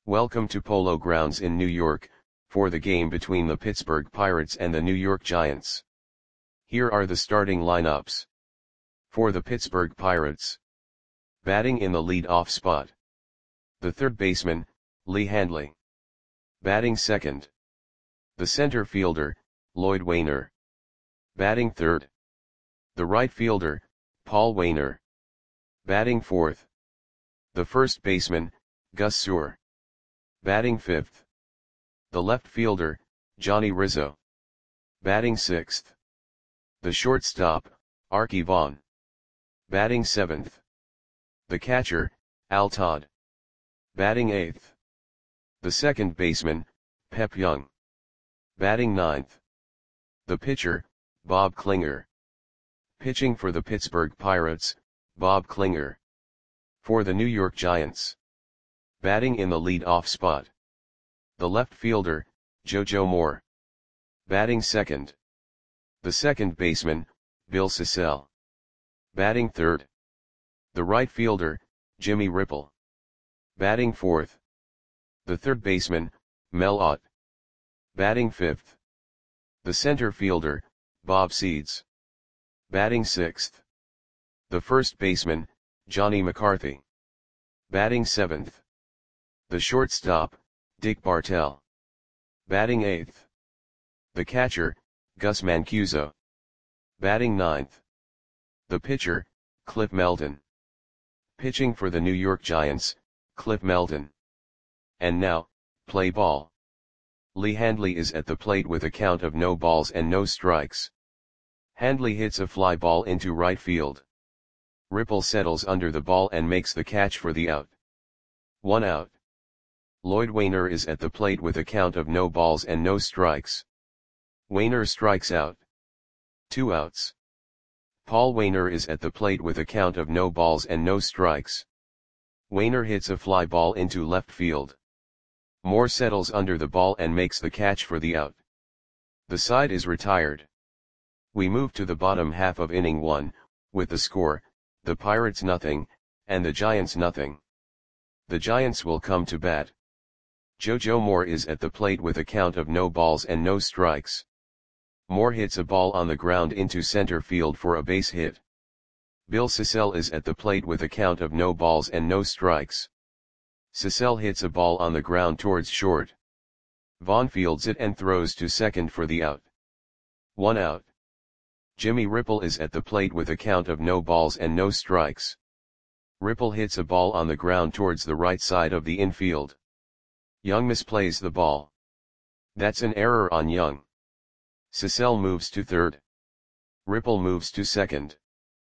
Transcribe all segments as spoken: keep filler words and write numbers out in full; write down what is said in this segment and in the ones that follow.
Welcome to Polo Grounds in New York, for the game between the Pittsburgh Pirates and the New York Giants. Here are the starting lineups. For the Pittsburgh Pirates. Batting in the lead-off spot. The third baseman, Lee Handley. Batting second. The center fielder, Lloyd Waner. Batting third. The right fielder, Paul Waner. Batting fourth. The first baseman, Gus Suhr. Batting fifth. The left fielder, Johnny Rizzo. Batting sixth. The shortstop, Arky Vaughan. Batting seventh. The catcher, Al Todd. Batting eighth. The second baseman, Pep Young. Batting ninth. The pitcher, Bob Klinger. Pitching for the Pittsburgh Pirates, Bob Klinger. For the New York Giants. Batting in the lead-off spot. The left fielder, JoJo Moore. Batting second. The second baseman, Bill Sissell. Batting third. The right fielder, Jimmy Ripple. Batting fourth. The third baseman, Mel Ott. Batting fifth. The center fielder, Bob Seeds. Batting sixth. The first baseman, Johnny McCarthy. Batting seventh. The shortstop, Dick Bartell. Batting eighth. The catcher, Gus Mancuso. Batting ninth. The pitcher, Cliff Melton. Pitching for the New York Giants, Cliff Melton. And now, play ball. Lee Handley is at the plate with a count of no balls and no strikes. Handley hits a fly ball into right field. Ripple settles under the ball and makes the catch for the out. One out. Lloyd Waner is at the plate with a count of no balls and no strikes. Waner strikes out. Two outs. Paul Waner is at the plate with a count of no balls and no strikes. Waner hits a fly ball into left field. Moore settles under the ball and makes the catch for the out. The side is retired. We move to the bottom half of inning one, with the score, the Pirates nothing, and the Giants nothing. The Giants will come to bat. JoJo Moore is at the plate with a count of no balls and no strikes. Moore hits a ball on the ground into center field for a base hit. Bill Sissell is at the plate with a count of no balls and no strikes. Sissell hits a ball on the ground towards short. Vaughan fields it and throws to second for the out. One out. Jimmy Ripple is at the plate with a count of no balls and no strikes. Ripple hits a ball on the ground towards the right side of the infield. Young misplays the ball. That's an error on Young. Sissell moves to third. Ripple moves to second.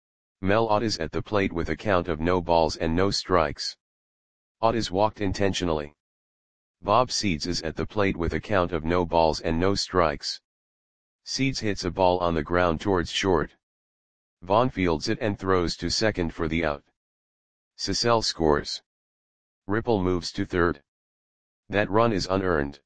Mel Ott is at the plate with a count of no balls and no strikes. Ott is walked intentionally. Bob Seeds is at the plate with a count of no balls and no strikes. Seeds hits a ball on the ground towards short. Vaughan fields it and throws to second for the out. Sissell scores. Ripple moves to third. That run is unearned.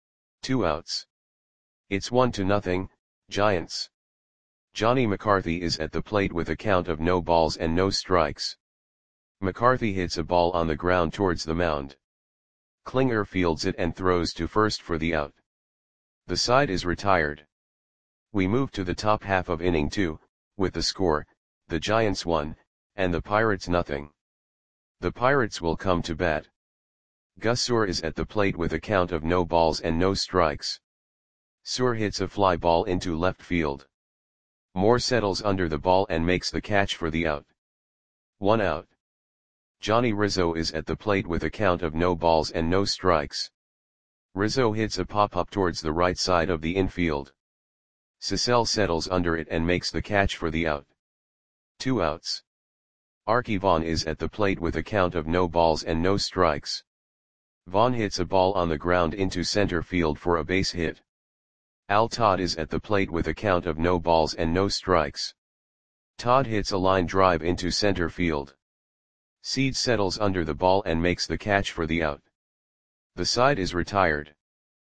Two outs. It's one to nothing, Giants. Johnny McCarthy is at the plate with a count of no balls and no strikes. McCarthy hits a ball on the ground towards the mound. Klinger fields it and throws to first for the out. The side is retired. We move to the top half of inning two, with the score, the Giants one, and the Pirates nothing. The Pirates will come to bat. Gus Suhr is at the plate with a count of no balls and no strikes. Suhr hits a fly ball into left field. Moore settles under the ball and makes the catch for the out. One out. Johnny Rizzo is at the plate with a count of no balls and no strikes. Rizzo hits a pop-up towards the right side of the infield. Sissell settles under it and makes the catch for the out. Two outs. Arky Vaughan is at the plate with a count of no balls and no strikes. Vaughan hits a ball on the ground into center field for a base hit. Al Todd is at the plate with a count of no balls and no strikes. Todd hits a line drive into center field. Seeds settles under the ball and makes the catch for the out. The side is retired.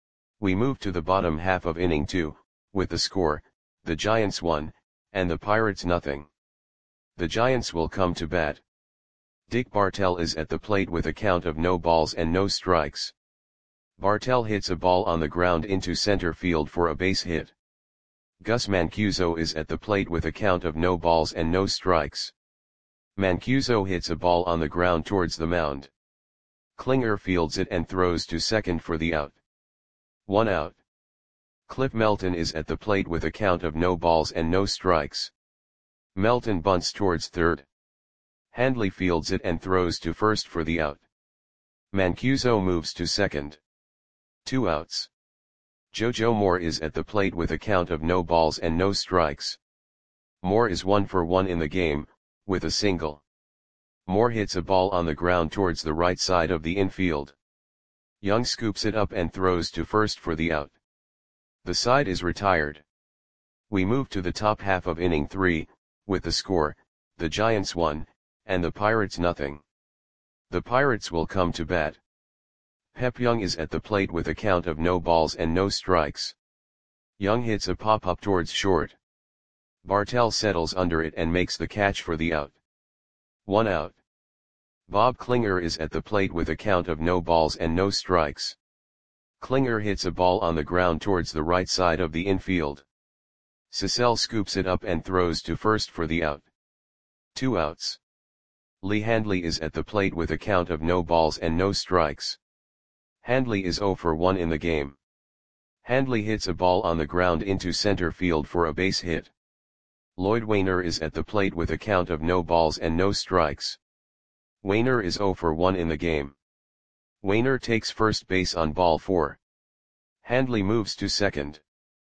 We move to the bottom half of inning two, with the score, the Giants one, and the Pirates nothing. The Giants will come to bat. Dick Bartell is at the plate with a count of no balls and no strikes. Bartel hits a ball on the ground into center field for a base hit. Gus Mancuso is at the plate with a count of no balls and no strikes. Mancuso hits a ball on the ground towards the mound. Klinger fields it and throws to second for the out. One out. Cliff Melton is at the plate with a count of no balls and no strikes. Melton bunts towards third. Handley fields it and throws to first for the out. Mancuso moves to second. Two outs. Jojo Moore is at the plate with a count of no balls and no strikes. Moore is one for one in the game, with a single. Moore hits a ball on the ground towards the right side of the infield. Young scoops it up and throws to first for the out. The side is retired. We move to the top half of inning three, with the score, the Giants one, and the Pirates nothing. The Pirates will come to bat. Pep Young is at the plate with a count of no balls and no strikes. Young hits a pop-up towards short. Bartel settles under it and makes the catch for the out. One out. Bob Klinger is at the plate with a count of no balls and no strikes. Klinger hits a ball on the ground towards the right side of the infield. Cecil scoops it up and throws to first for the out. Two outs. Lee Handley is at the plate with a count of no balls and no strikes. Handley is zero for one in the game. Handley hits a ball on the ground into center field for a base hit. Lloyd Wainer is at the plate with a count of no balls and no strikes. Wainer is zero for one in the game. Wainer takes first base on ball four. Handley moves to second.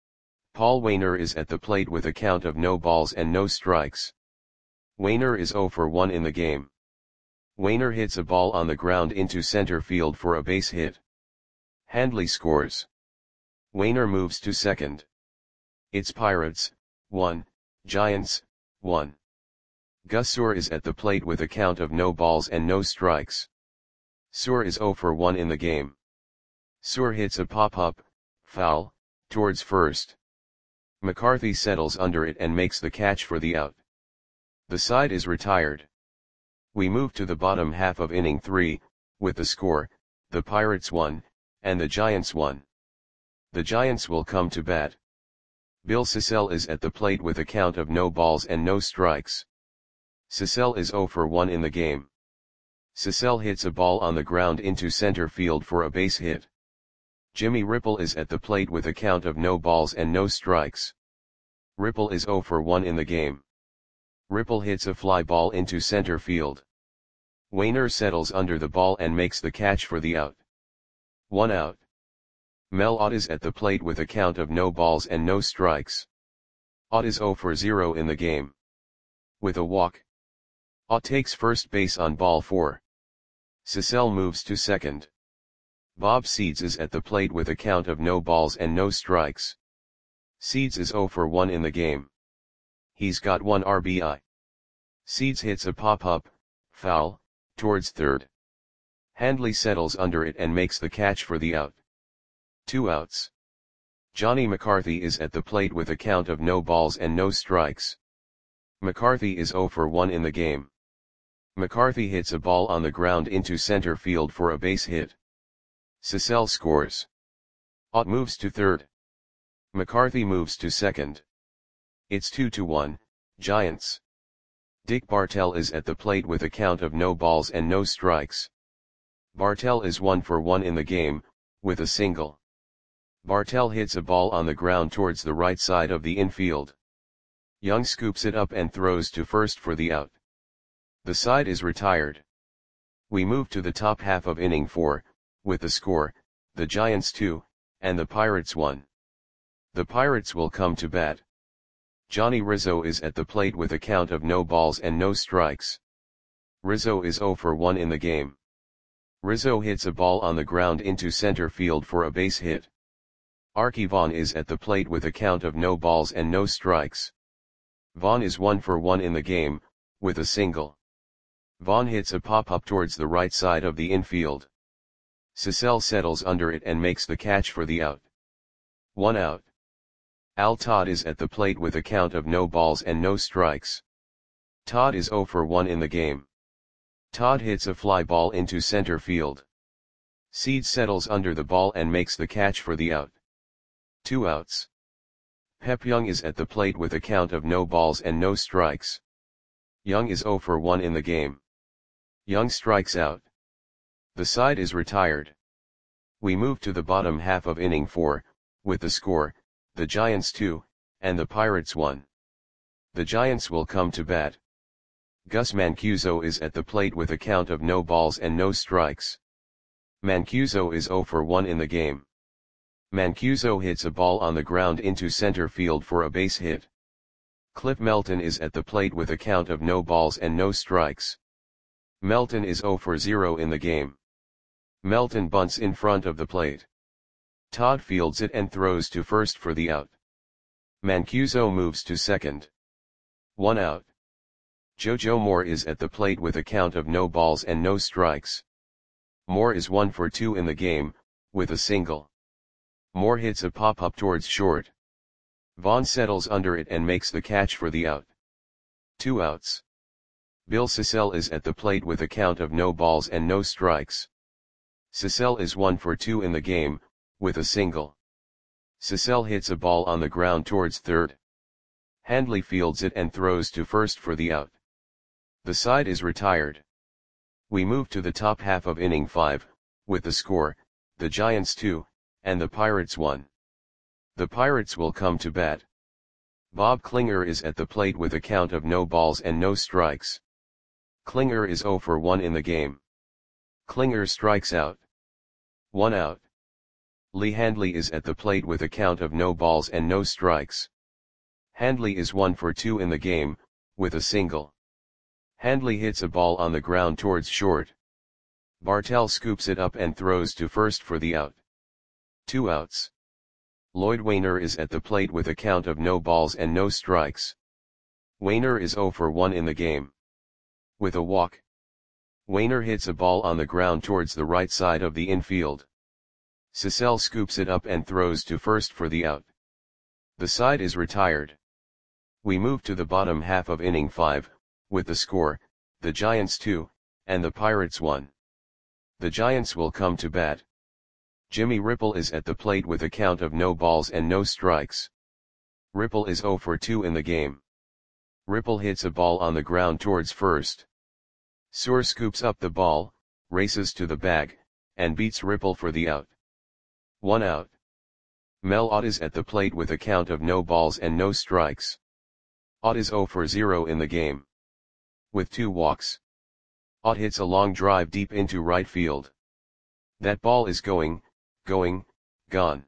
Paul Wainer is at the plate with a count of no balls and no strikes. Wainer is zero for one in the game. Wainer hits a ball on the ground into center field for a base hit. Handley scores. Wainer moves to second. It's Pirates, one, Giants, one. Gus Suhr is at the plate with a count of no balls and no strikes. Suhr is zero for one in the game. Suhr hits a pop-up, foul, towards first. McCarthy settles under it and makes the catch for the out. The side is retired. We move to the bottom half of inning three, with the score, the Pirates one, and the Giants one. The Giants will come to bat. Bill Cecil is at the plate with a count of no balls and no strikes. Cecil is zero for one in the game. Cecil hits a ball on the ground into center field for a base hit. Jimmy Ripple is at the plate with a count of no balls and no strikes. Ripple is zero for one in the game. Ripple hits a fly ball into center field. Wainer settles under the ball and makes the catch for the out. One out. Mel Ott is at the plate with a count of no balls and no strikes. Ott is zero for zero in the game. With a walk. Ott takes first base on ball four. Cecil moves to second. Bob Seeds is at the plate with a count of no balls and no strikes. Seeds is zero for one in the game. He's got one R B I. Seeds hits a pop-up, foul, towards third. Handley settles under it and makes the catch for the out. Two outs. Johnny McCarthy is at the plate with a count of no balls and no strikes. McCarthy is zero for one in the game. McCarthy hits a ball on the ground into center field for a base hit. Cecil scores. Ott moves to third. McCarthy moves to second. It's two to one, Giants. Dick Bartel is at the plate with a count of no balls and no strikes. Bartel is one for one in the game, with a single. Bartel hits a ball on the ground towards the right side of the infield. Young scoops it up and throws to first for the out. The side is retired. We move to the top half of inning four, with the score, the Giants two, and the Pirates one. The Pirates will come to bat. Johnny Rizzo is at the plate with a count of no balls and no strikes. Rizzo is zero for one in the game. Rizzo hits a ball on the ground into center field for a base hit. Arky Vaughan is at the plate with a count of no balls and no strikes. Vaughan is one for one in the game, with a single. Vaughan hits a pop-up towards the right side of the infield. Cecil settles under it and makes the catch for the out. One out. Al Todd is at the plate with a count of no balls and no strikes. Todd is zero for one in the game. Todd hits a fly ball into center field. Seeds settles under the ball and makes the catch for the out. Two outs. Pep Young is at the plate with a count of no balls and no strikes. Young is zero for one in the game. Young strikes out. The side is retired. We move to the bottom half of inning four, with the score, the Giants two, and the Pirates one. The Giants will come to bat. Gus Mancuso is at the plate with a count of no balls and no strikes. Mancuso is zero for one in the game. Mancuso hits a ball on the ground into center field for a base hit. Cliff Melton is at the plate with a count of no balls and no strikes. Melton is zero for zero in the game. Melton bunts in front of the plate. Todd fields it and throws to first for the out. Mancuso moves to second. One out. JoJo Moore is at the plate with a count of no balls and no strikes. Moore is one for two in the game, with a single. Moore hits a pop-up towards short. Vaughn settles under it and makes the catch for the out. Two outs. Bill Sissell is at the plate with a count of no balls and no strikes. Sissell is one for two in the game, with a single. Sissell hits a ball on the ground towards third. Handley fields it and throws to first for the out. The side is retired. We move to the top half of inning five, with the score, the Giants two, and the Pirates one. The Pirates will come to bat. Bob Klinger is at the plate with a count of no balls and no strikes. Klinger is zero for one in the game. Klinger strikes out. One out. Lee Handley is at the plate with a count of no balls and no strikes. Handley is one for two in the game, with a single. Handley hits a ball on the ground towards short. Bartell scoops it up and throws to first for the out. Two outs. Lloyd Wainer is at the plate with a count of no balls and no strikes. Wainer is zero for one in the game. With a walk. Wainer hits a ball on the ground towards the right side of the infield. Sissell scoops it up and throws to first for the out. The side is retired. We move to the bottom half of inning five, with the score, the Giants two, and the Pirates one. The Giants will come to bat. Jimmy Ripple is at the plate with a count of no balls and no strikes. Ripple is zero for two in the game. Ripple hits a ball on the ground towards first. Suhr scoops up the ball, races to the bag, and beats Ripple for the out. One out. Mel Ott is at the plate with a count of no balls and no strikes. Ott is zero for zero in the game. With two walks. Ott hits a long drive deep into right field. That ball is going, going, gone.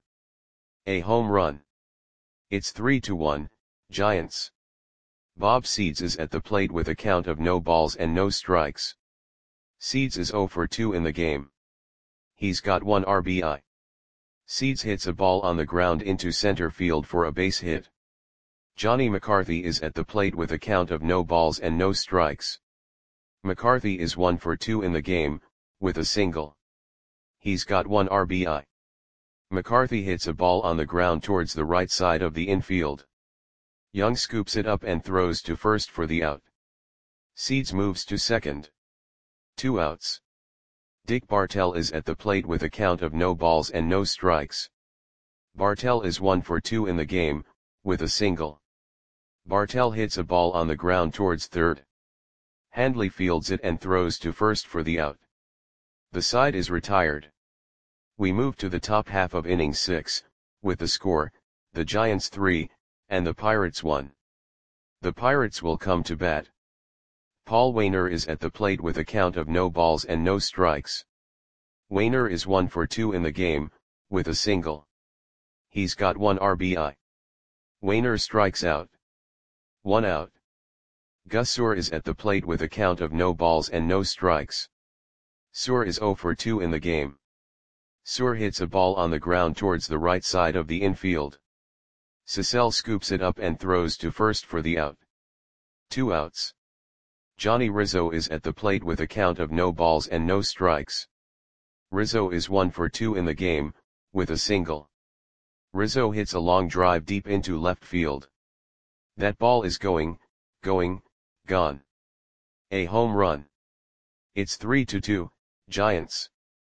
A home run. It's three to one, Giants. Bob Seeds is at the plate with a count of no balls and no strikes. Seeds is zero for two in the game. He's got one R B I. Seeds hits a ball on the ground into center field for a base hit. Johnny McCarthy is at the plate with a count of no balls and no strikes. McCarthy is one for two in the game, with a single. He's got one R B I. McCarthy hits a ball on the ground towards the right side of the infield. Young scoops it up and throws to first for the out. Seeds moves to second. Two outs. Dick Bartell is at the plate with a count of no balls and no strikes. Bartell is one for two in the game, with a single. Bartell hits a ball on the ground towards third. Handley fields it and throws to first for the out. The side is retired. We move to the top half of inning six, with the score, the Giants three, and the Pirates one. The Pirates will come to bat. Paul Wainer is at the plate with a count of no balls and no strikes. Wainer is one for two in the game, with a single. He's got one R B I. Wainer strikes out. One out. Gus Suhr is at the plate with a count of no balls and no strikes. Suhr is zero for two in the game. Suhr hits a ball on the ground towards the right side of the infield. Sissell scoops it up and throws to first for the out. Two outs. Johnny Rizzo is at the plate with a count of no balls and no strikes. Rizzo is one for two in the game, with a single. Rizzo hits a long drive deep into left field. That ball is going, going, gone. A home run. It's three to two, Giants.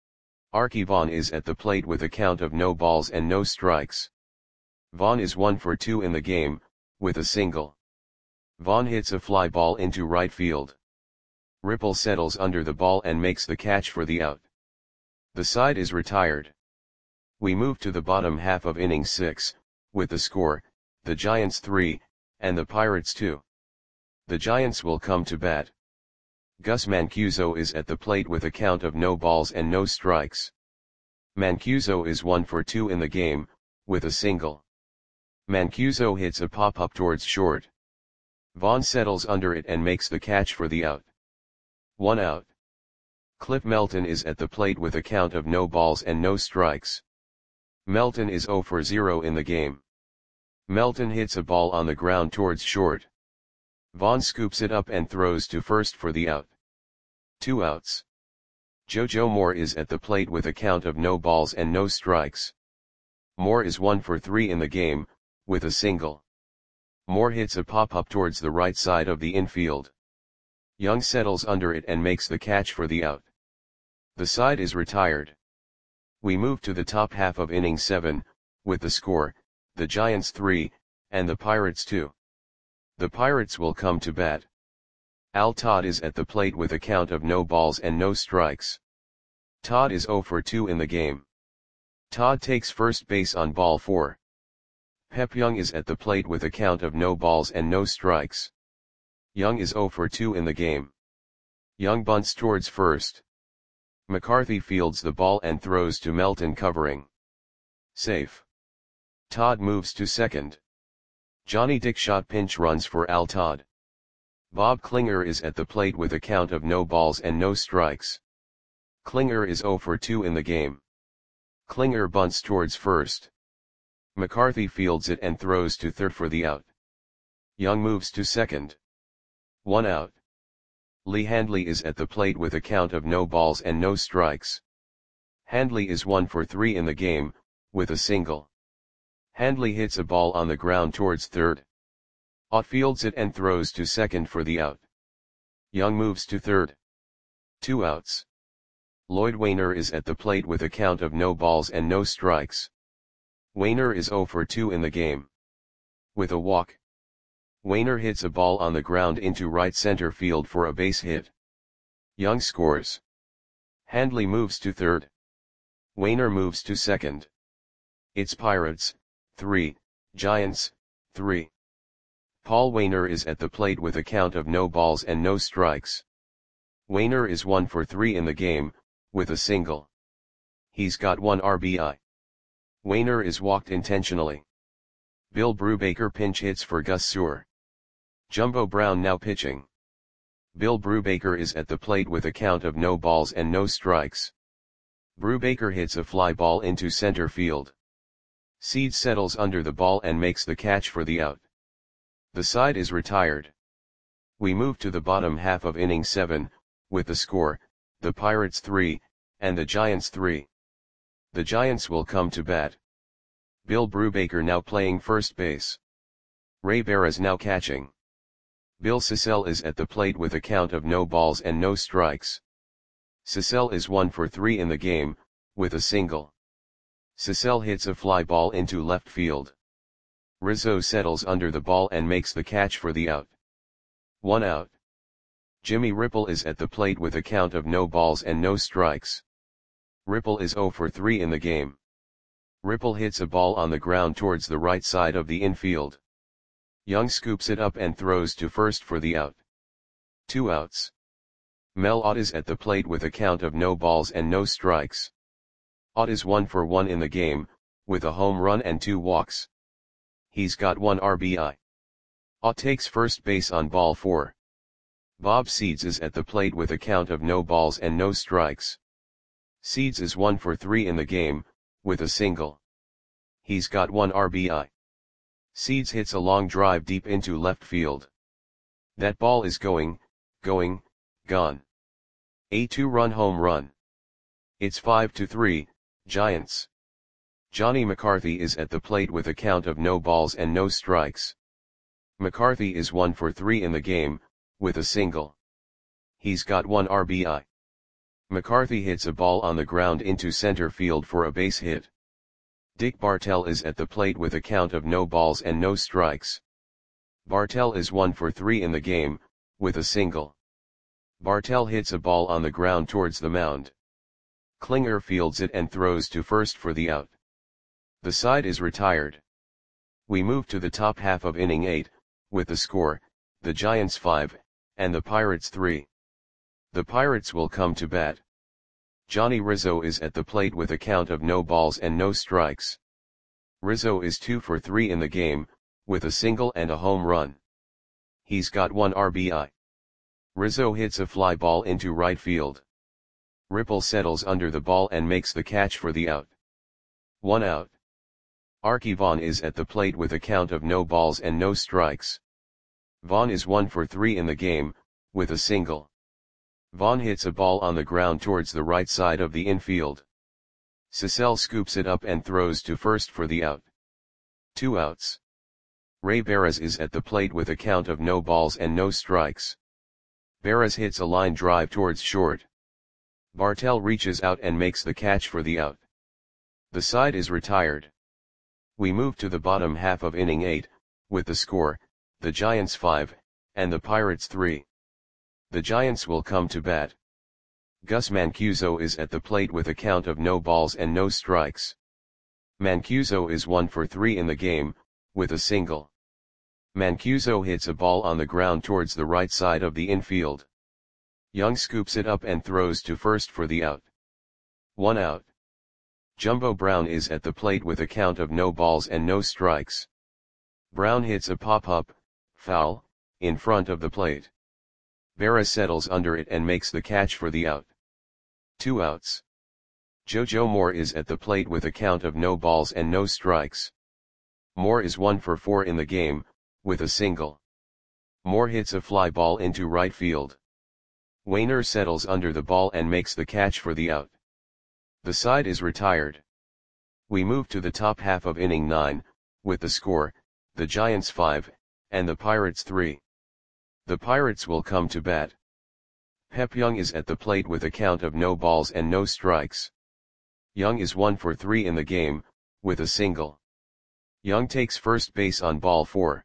Archie Vaughan is at the plate with a count of no balls and no strikes. Vaughan is one for two in the game, with a single. Vaughan hits a fly ball into right field. Ripple settles under the ball and makes the catch for the out. The side is retired. We move to the bottom half of inning six, with the score, the Giants three, and the Pirates two. The Giants will come to bat. Gus Mancuso is at the plate with a count of no balls and no strikes. Mancuso is one for two in the game, with a single. Mancuso hits a pop-up towards short. Vaughan settles under it and makes the catch for the out. One out. Cliff Melton is at the plate with a count of no balls and no strikes. Melton is zero for zero in the game. Melton hits a ball on the ground towards short. Vaughan scoops it up and throws to first for the out. Two outs. Jojo Moore is at the plate with a count of no balls and no strikes. Moore is one for three in the game, with a single. Moore hits a pop-up towards the right side of the infield. Young settles under it and makes the catch for the out. The side is retired. We move to the top half of inning seven, with the score, the Giants three, and the Pirates two. The Pirates will come to bat. Al Todd is at the plate with a count of no balls and no strikes. Todd is zero for two in the game. Todd takes first base on ball four. Pep Young is at the plate with a count of no balls and no strikes. Young is zero for two in the game. Young bunts towards first. McCarthy fields the ball and throws to Melton covering. Safe. Todd moves to second. Johnny Dickshot pinch runs for Al Todd. Bob Klinger is at the plate with a count of no balls and no strikes. Klinger is zero for two in the game. Klinger bunts towards first. McCarthy fields it and throws to third for the out. Young moves to second. One out. Lee Handley is at the plate with a count of no balls and no strikes. Handley is one for three in the game, with a single. Handley hits a ball on the ground towards third. Ott fields it and throws to second for the out. Young moves to third. Two outs. Lloyd Wainer is at the plate with a count of no balls and no strikes. Wainer is zero for two in the game. With a walk. Wainer hits a ball on the ground into right center field for a base hit. Young scores. Handley moves to third. Wainer moves to second. It's Pirates, three, Giants, three. Paul Wainer is at the plate with a count of no balls and no strikes. Wainer is one for three in the game, with a single. He's got one R B I. Wainer is walked intentionally. Bill Brubaker pinch hits for Gus Sewell. Jumbo Brown now pitching. Bill Brubaker is at the plate with a count of no balls and no strikes. Brubaker hits a fly ball into center field. Seed settles under the ball and makes the catch for the out. The side is retired. We move to the bottom half of inning seven, with the score, the Pirates three, and the Giants three. The Giants will come to bat. Bill Brubaker now playing first base. Ray Barras now catching. Bill Sissell is at the plate with a count of no balls and no strikes. Sissell is one for three in the game, with a single. Sissell hits a fly ball into left field. Rizzo settles under the ball and makes the catch for the out. One out. Jimmy Ripple is at the plate with a count of no balls and no strikes. Ripple is zero for three in the game. Ripple hits a ball on the ground towards the right side of the infield. Young scoops it up and throws to first for the out. Two outs. Mel Ott is at the plate with a count of no balls and no strikes. Ott is one for one in the game, with a home run and two walks. He's got one R B I. Ott takes first base on ball four. Bob Seeds is at the plate with a count of no balls and no strikes. Seeds is one for three in the game, with a single. He's got one R B I. Seeds hits a long drive deep into left field. That ball is going, going, gone. A two-run home run. It's five to three, Giants. Johnny McCarthy is at the plate with a count of no balls and no strikes. McCarthy is one for three in the game, with a single. He's got one R B I. McCarthy hits a ball on the ground into center field for a base hit. Dick Bartell is at the plate with a count of no balls and no strikes. Bartell is one for three in the game, with a single. Bartell hits a ball on the ground towards the mound. Klinger fields it and throws to first for the out. The side is retired. We move to the top half of inning eight, with the score, the Giants five, and the Pirates three. The Pirates will come to bat. Johnny Rizzo is at the plate with a count of no balls and no strikes. Rizzo is two for three in the game, with a single and a home run. He's got one R B I. Rizzo hits a fly ball into right field. Ripple settles under the ball and makes the catch for the out. One out. Arky Vaughan is at the plate with a count of no balls and no strikes. Vaughan is one for three in the game, with a single. Vaughan hits a ball on the ground towards the right side of the infield. Cecil scoops it up and throws to first for the out. Two outs. Ray Barras is at the plate with a count of no balls and no strikes. Barras hits a line drive towards short. Bartell reaches out and makes the catch for the out. The side is retired. We move to the bottom half of inning eight, with the score, the Giants five, and the Pirates three. The Giants will come to bat. Gus Mancuso is at the plate with a count of no balls and no strikes. Mancuso is one for three in the game, with a single. Mancuso hits a ball on the ground towards the right side of the infield. Young scoops it up and throws to first for the out. One out. Jumbo Brown is at the plate with a count of no balls and no strikes. Brown hits a pop-up, foul, in front of the plate. Barras settles under it and makes the catch for the out. Two outs. JoJo Moore is at the plate with a count of no balls and no strikes. Moore is one for four in the game, with a single. Moore hits a fly ball into right field. Wainer settles under the ball and makes the catch for the out. The side is retired. We move to the top half of inning nine, with the score, the Giants five, and the Pirates three. The Pirates will come to bat. Pep Young is at the plate with a count of no balls and no strikes. Young is one for three in the game, with a single. Young takes first base on ball four.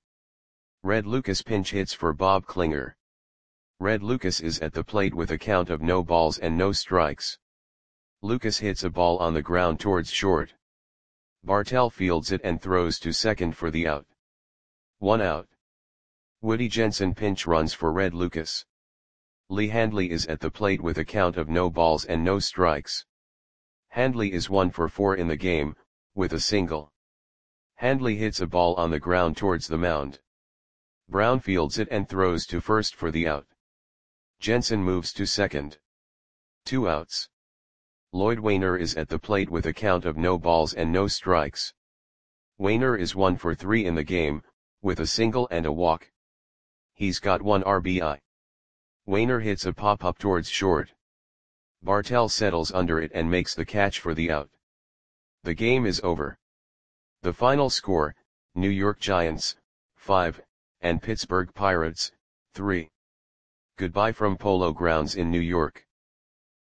Red Lucas pinch hits for Bob Klinger. Red Lucas is at the plate with a count of no balls and no strikes. Lucas hits a ball on the ground towards short. Bartell fields it and throws to second for the out. One out. Woody Jensen pinch runs for Red Lucas. Lee Handley is at the plate with a count of no balls and no strikes. Handley is one for four in the game, with a single. Handley hits a ball on the ground towards the mound. Brown fields it and throws to first for the out. Jensen moves to second. Two outs. Lloyd Wainer is at the plate with a count of no balls and no strikes. Wainer is one for three in the game, with a single and a walk. He's got one R B I. Wainer hits a pop-up towards short. Bartell settles under it and makes the catch for the out. The game is over. The final score, New York Giants, five, and Pittsburgh Pirates, three. Goodbye from Polo Grounds in New York.